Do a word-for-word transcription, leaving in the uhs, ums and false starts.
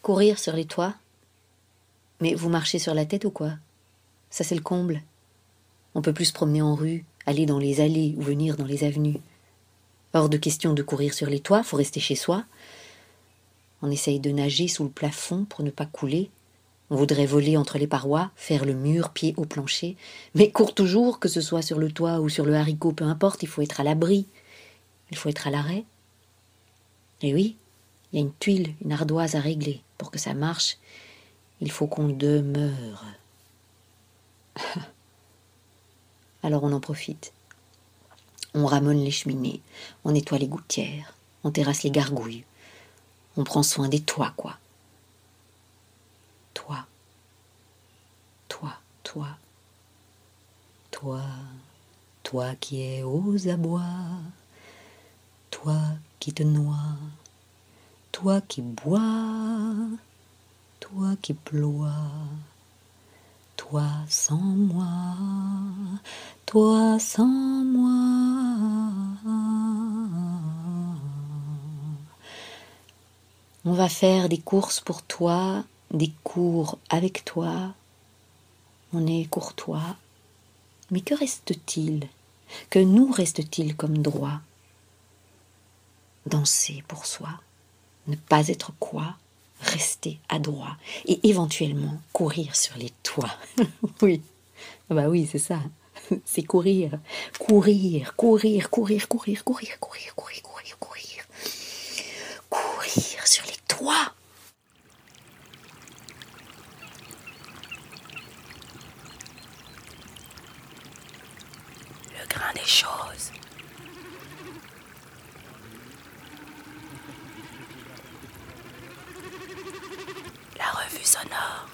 Courir sur les toits? Mais vous marchez sur la tête ou quoi? Ça c'est le comble. On peut plus se promener en rue, aller dans les allées ou venir dans les avenues. Hors de question de courir sur les toits, faut rester chez soi. On essaye de nager sous le plafond pour ne pas couler. On voudrait voler entre les parois, faire le mur, pied au plancher. Mais court toujours, que ce soit sur le toit ou sur le haricot, peu importe, il faut être à l'abri. Il faut être à l'arrêt. Et oui, il y a une tuile, une ardoise à régler. Pour que ça marche, il faut qu'on demeure. Alors on en profite. On ramone les cheminées, on nettoie les gouttières, on terrasse les gargouilles. On prend soin des toits, quoi. Toi, toi, toi, toi, toi qui es aux abois, toi qui te noies, toi qui bois, toi qui ploie, toi sans moi, toi sans moi. On va faire des courses pour toi, des cours avec toi. On est courtois. Mais que reste-t-il? Que nous reste-t-il comme droit? Danser pour soi, ne pas être quoi? Rester adroit et éventuellement courir sur les toits. Oui, ah bah oui, c'est ça. C'est courir, courir, courir, courir, courir, courir, courir, courir, courir, courir, courir sur les toits. Le grain des choses. La revue sonore.